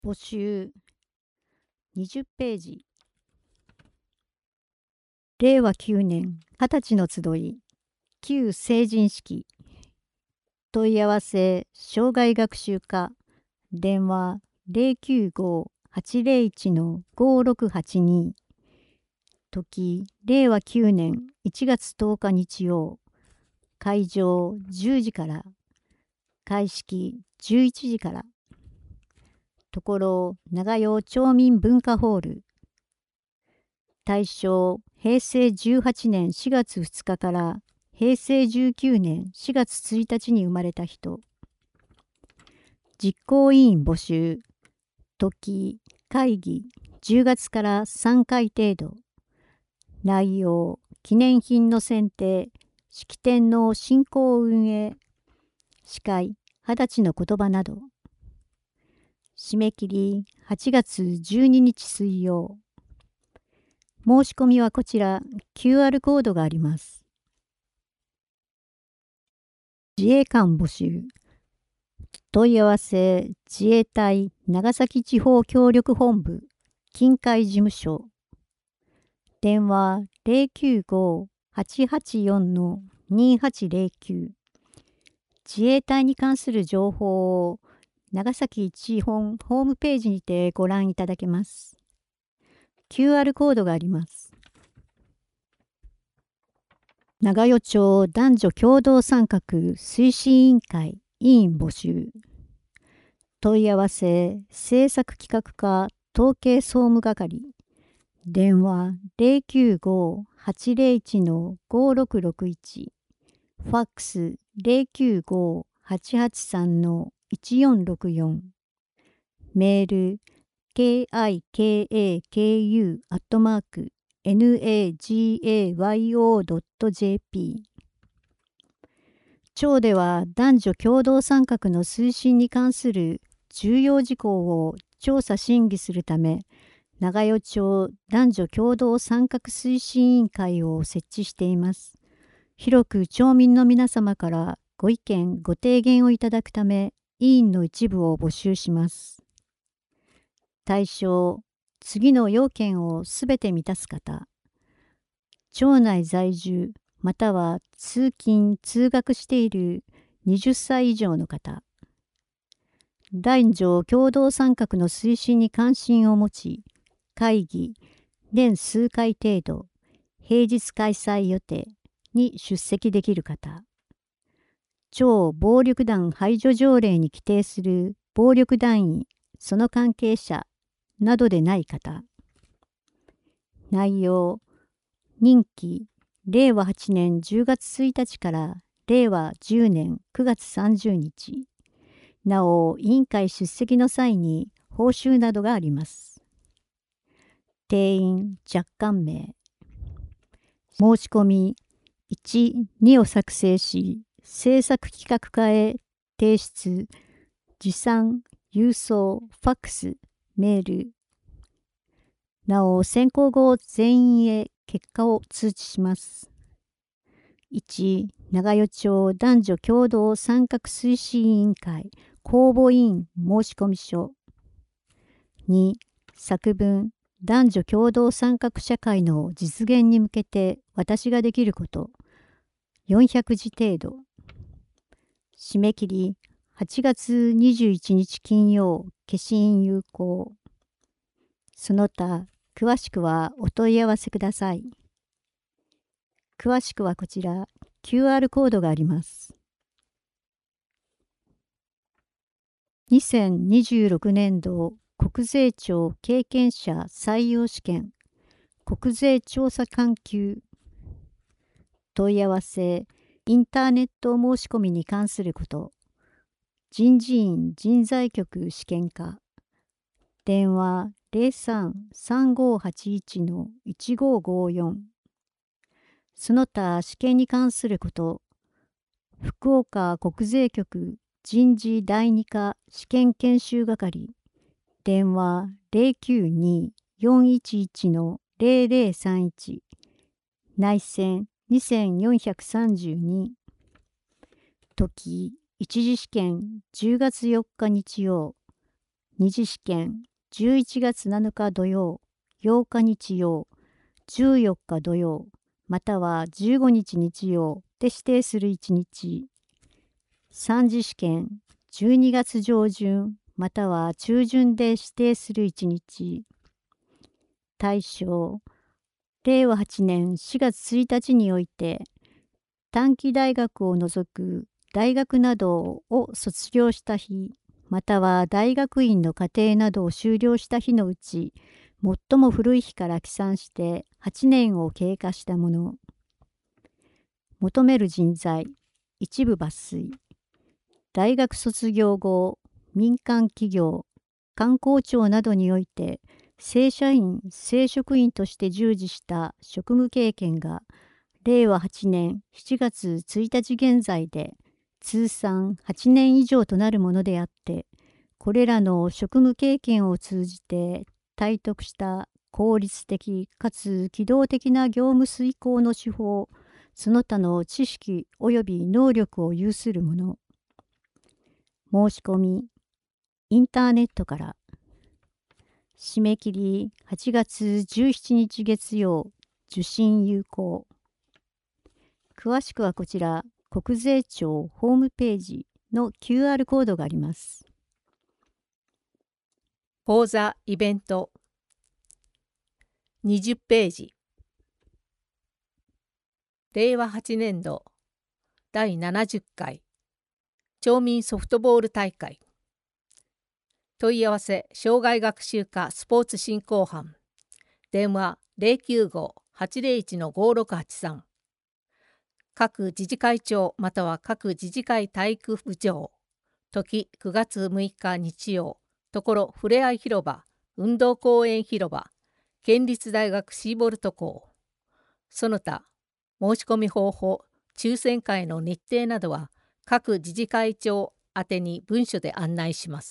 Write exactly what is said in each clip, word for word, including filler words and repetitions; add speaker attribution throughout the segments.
Speaker 1: 募集にじゅっページ。れいわきゅうねんはたちの集い旧成人式。問い合わせ障害学習課電話 ゼロきゅうご はちゼロいち ごろくはちに。時れいわきゅうねんいちがつとおか日曜。会場じゅうじから開式じゅういちじから。ところ長与町民文化ホール。対象へいせいじゅうはちねんしがつふつかからへいせいじゅうきゅうねんしがつついたちに生まれた人。実行委員募集。時会議じゅうがつからさんかい程度。内容記念品の選定、式典の進行運営、司会はたちの言葉など。締め切りはちがつじゅうににち水曜。申し込みはこちら キューアール コードがあります。自衛官募集。問い合わせ自衛隊長崎地方協力本部近海事務所。電話 ゼロきゅうご はちはちよん にはちゼロきゅう。自衛隊に関する情報を長崎地方ホームページにてご覧いただけます。キューアール コードがあります。長与町男女共同参画推進委員会委員募集。問い合わせ政策企画課統計総務係。電話 ゼロきゅうご はちゼロいち ごろくろくいち。ファックス ゼロきゅうご はちはちさん いちよんろくよん。メール ケーアイケーエーケーユー アットマーク ナガヨ ドット ジェーピー。町では男女共同参画の推進に関する重要事項を調査審議するため、長与町男女共同参画推進委員会を設置しています。広く町民の皆様からご意見ご提言をいただくため、委員の一部を募集します。対象、次の要件をすべて満たす方。町内在住または通勤通学しているはたち以上の方。男女共同参画の推進に関心を持ち、会議、年数回程度、平日開催予定に出席できる方。町暴力団排除条例に規定する暴力団員、その関係者などでない方。内容、任期、れいわはちねんじゅうがつついたちかられいわじゅうねんくがつさんじゅうにち。なお、委員会出席の際に報酬などがあります。定員若干名。申し込みいち、にを作成し、制作企画課へ提出、持参、郵送、ファックス、メール。なお、選考後全員へ結果を通知します。いち、長与町男女共同参画推進委員会公募委員申込書。に、作文男女共同参画社会の実現に向けて私ができること。よんひゃくじ程度。締め切りはちがつにじゅういちにち金曜、消印有効。その他、詳しくはお問い合わせください。詳しくはこちら、キューアール コードがあります。にせんにじゅうろくねんど国税庁経験者採用試験国税調査環境。問い合わせインターネット申し込みに関すること。人事院人材局試験課。電話 ゼロさん さんごはちいち いちごごよん。その他試験に関すること。福岡国税局人事だいに課試験研修係。電話 ゼロきゅうに よんいちいち ゼロゼロさんいち。内線にせんよんひゃくさんじゅうに。時、一次試験じゅうがつよっか日曜。 二次試験じゅういちがつなのか土曜、ようか日曜、じゅうよっか土曜、またはじゅうごにち日曜で指定するいちにち。三次試験じゅうにがつ上旬または中旬で指定するいちにち。対象、れいわはちねんしがつついたちにおいて、短期大学を除く大学などを卒業した日、または大学院の課程などを修了した日のうち、最も古い日から起算してはちねんを経過したもの。求める人材、一部抜粋。大学卒業後、民間企業、官公庁などにおいて、正社員、正職員として従事した職務経験が、れいわはちねんしちがつついたち現在で、通算はちねん以上となるものであって、これらの職務経験を通じて体得した効率的かつ機動的な業務遂行の手法、その他の知識及び能力を有するもの。申し込み、インターネットから。締め切りはちがつじゅうしちにち月曜、受信有効。詳しくはこちら、国税庁ホームページの キューアール コードがあります。
Speaker 2: 講座イベントにじゅっページ。れいわはちねんどだいななじゅっかい町民ソフトボール大会。問い合わせ障害学習課スポーツ振興班。電話 ゼロきゅうご はちゼロいち ごろくはちさん。各自治会長または各自治会体育部長。時くがつむいか日曜。ところふれあい広場、運動公園広場、県立大学シーボルト校。その他、申し込み方法、抽選会の日程などは各自治会長宛てに文書で案内します。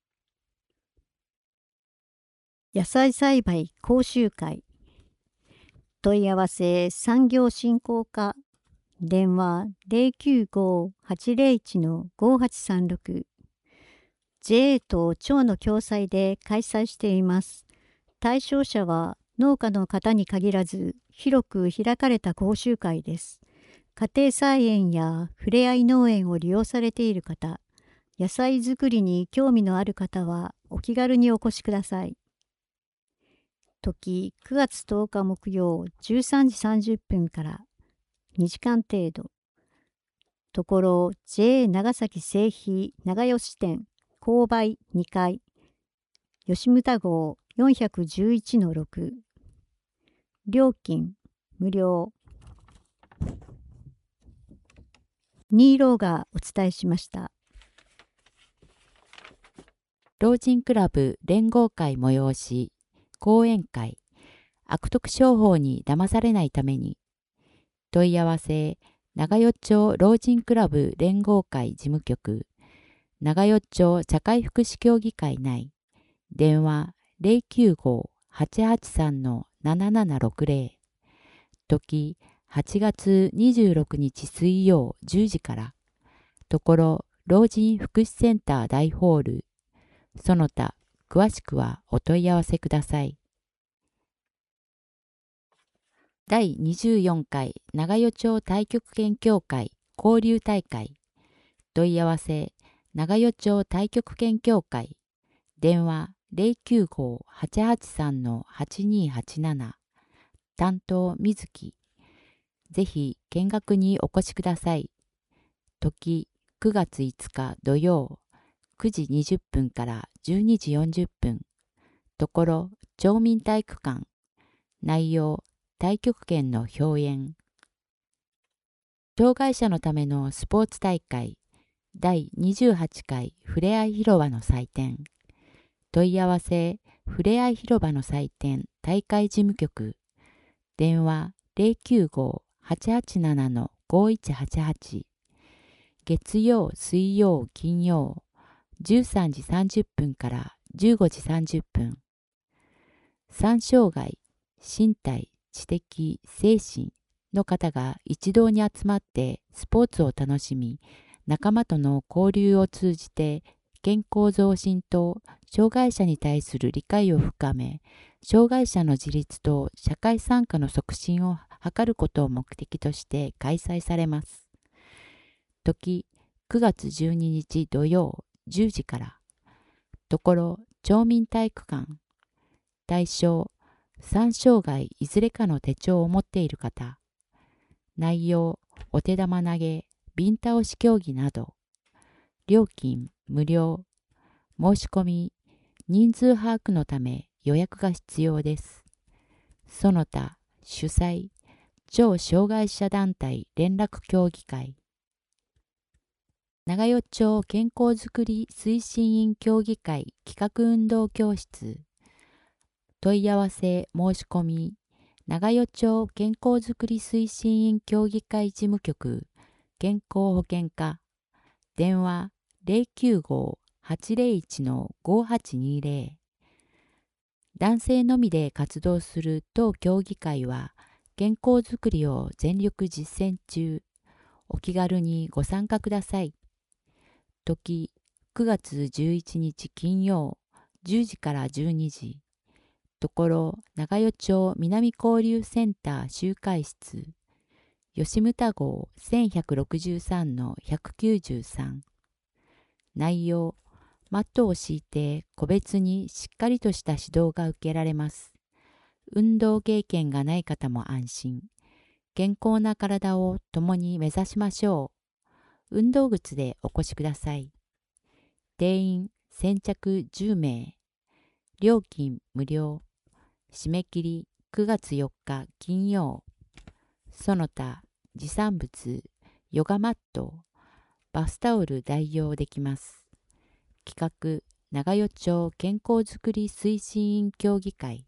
Speaker 1: 野菜栽培講習会。問い合わせ産業振興課。電話 ゼロきゅうご はちゼロいち ごはちさんろく。ジェーエー と町の共催で開催しています。対象者は農家の方に限らず広く開かれた講習会です。家庭菜園やふれあい農園を利用されている方、野菜作りに興味のある方はお気軽にお越しください。時くがつとおか木曜じゅうさんじさんじゅっぷんからにじかん程度。ところ ジェー 長崎製肥長吉店購買にかい吉牟田号よんひゃくじゅういちのろく。料金無料。ニーローがお伝えしました。
Speaker 3: 老人クラブ連合会催し講演会。悪徳商法に騙されないために。問い合わせ長与町老人クラブ連合会事務局、長与町社会福祉協議会内。電話 ゼロきゅうご はちはちさん ななななろくゼロ。時はちがつにじゅうろくにち水曜じゅうじから。ところ老人福祉センター大ホール。その他詳しくはお問い合わせください。だいにじゅうよんかい長与町太極拳協会交流大会。問い合わせ長与町太極拳協会。電話 ゼロきゅうご はちはちさん はちにはちなな。担当水木。ぜひ見学にお越しください。時くがついつか土曜くじにじゅっぷんからじゅうにじよんじゅっぷん。ところ町民体育館。内容太極拳の表演。障害者のためのスポーツ大会だいにじゅうはちかいふれあい広場の祭典。問い合わせふれあい広場の祭典大会事務局。電話 ゼロきゅうご はちはちなな ごいちはちはち。月曜水曜金曜じゅうさんじさんじゅっぷんからじゅうごじさんじゅっぷん。三障害、身体、知的、精神の方が一堂に集まってスポーツを楽しみ、仲間との交流を通じて健康増進と障害者に対する理解を深め、障害者の自立と社会参加の促進を図ることを目的として開催されます。時くがつじゅうににち土曜じゅうじから。ところ町民体育館。対象さん障害いずれかの手帳を持っている方。内容お手玉投げ、瓶倒し競技など。料金無料。申し込み人数把握のため予約が必要です。その他主催超障害者団体連絡協議会。長与町健康づくり推進員協議会企画運動教室。問い合わせ申し込み長与町健康づくり推進員協議会事務局健康保険課。電話 ゼロきゅうご はちゼロいち ごはちにゼロ。男性のみで活動する当協議会は健康づくりを全力実践中。お気軽にご参加ください。時くがつじゅういちにち金曜じゅうじからじゅうにじ。ところ長与町南交流センター集会室。吉牟田号せんひゃくろくじゅうさんのひゃくきゅうじゅうさん。内容マットを敷いて個別にしっかりとした指導が受けられます。運動経験がない方も安心。健康な体を共に目指しましょう。運動靴でお越しください。定員先着じゅうめい。料金無料。締め切りくがつよっか金曜。その他持参物ヨガマット、バスタオル代用できます。企画長与町健康づくり推進員協議会。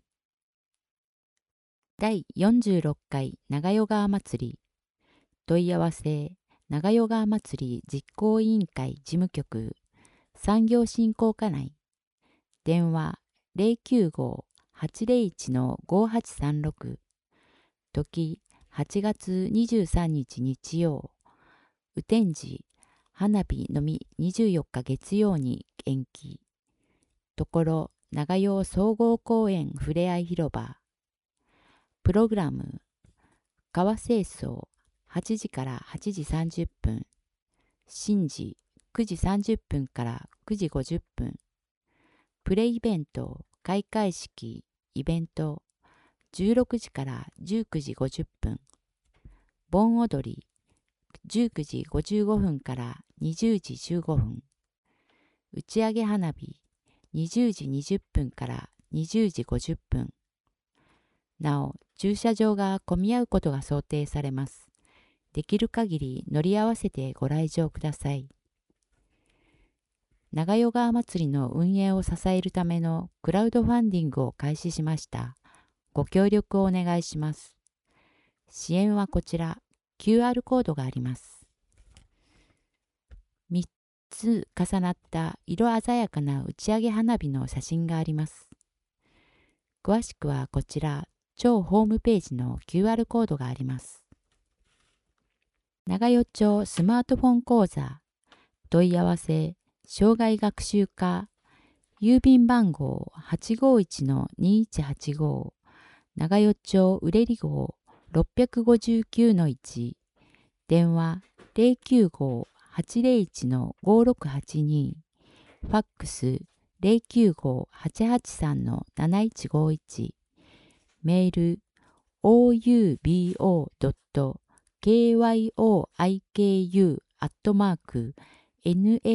Speaker 3: だいよんじゅうろっかい長与川祭り。問い合わせ長与川祭り実行委員会事務局産業振興課内。電話 ゼロきゅうご はちゼロいち ごはちさんろく。時はちがつにじゅうさんにち日曜。雨天時花火のみにじゅうよっか月曜に延期。ところ長与総合公園ふれあい広場。プログラム川清掃はちじからはちじさんじゅっぷん。神事くじさんじゅっぷんからくじごじゅっぷん。プレイベント開会式イベントじゅうろくじからじゅうくじごじゅっぷん。盆踊りじゅうくじごじゅうごふんからにじゅうじじゅうごふん。打ち上げ花火にじゅうじにじゅっぷんからにじゅうじごじゅっぷん。なお、駐車場が混み合うことが想定されます。できる限り乗り合わせてご来場ください。長与川祭りの運営を支えるためのクラウドファンディングを開始しました。ご協力をお願いします。支援はこちら、キューアール コードがあります。みっつ重なった色鮮やかな打ち上げ花火の写真があります。詳しくはこちら、超ホームページの キューアール コードがあります。長与町スマートフォン講座。問い合わせ、障害学習課。郵便番号 はちごいちのにいちはちご。長与町うれり号ろっぴゃくごじゅうきゅうのいち。電話 ゼロきゅうご はちゼロいちのごろくはちに。ファックス ゼロきゅうご はちはちさんのなないちごいち。メール オーユービーオードットケーワイオーアイケーユー アットマーク ナ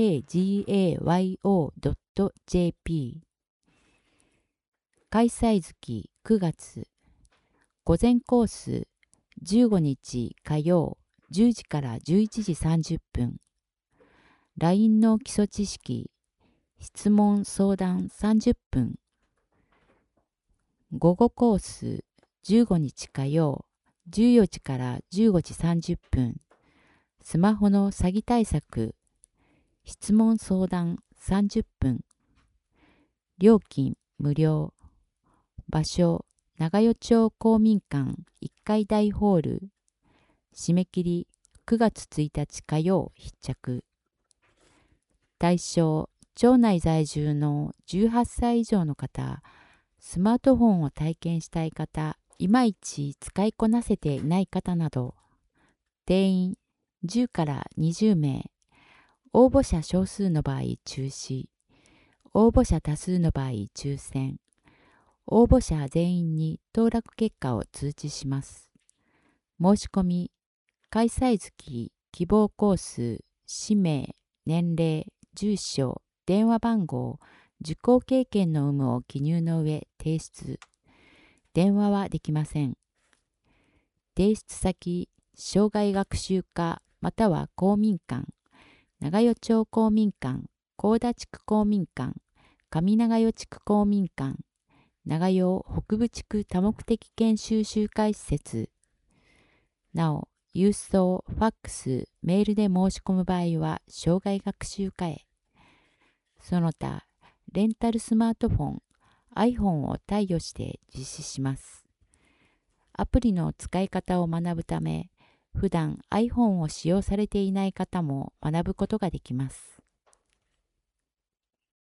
Speaker 3: ガヨドットジェーピー。開催月くがつ。午前コースじゅうごにち火曜じゅうじからじゅういちじさんじゅっぷん。ライン の基礎知識、質問相談さんじゅっぷん。午後コースじゅうごにち火曜じゅうよじからじゅうごじさんじゅっぷん。スマホの詐欺対策、質問相談さんじゅっぷん。料金無料。場所長与町公民館いっかい大ホール。締め切りくがつついたち火曜必着。対象町内在住のじゅうはっさい以上の方、スマートフォンを体験したい方、いまいち使いこなせていない方など、定員じゅうからにじゅうめい、応募者少数の場合中止、応募者多数の場合抽選、応募者全員に当落結果を通知します。申し込み、開催月、希望コース、氏名、年齢、住所、電話番号、受講経験の有無を記入の上提出。電話はできません。提出先、生涯学習課または公民館、長与町公民館、高田地区公民館、上長与地区公民館、長与北部地区多目的研修集会施設。なお、郵送、ファックス、メールで申し込む場合は、生涯学習課へ。その他、レンタルスマートフォン、iPhone を貸与して実施します。アプリの使い方を学ぶため、普段 iPhone を使用されていない方も学ぶことができます。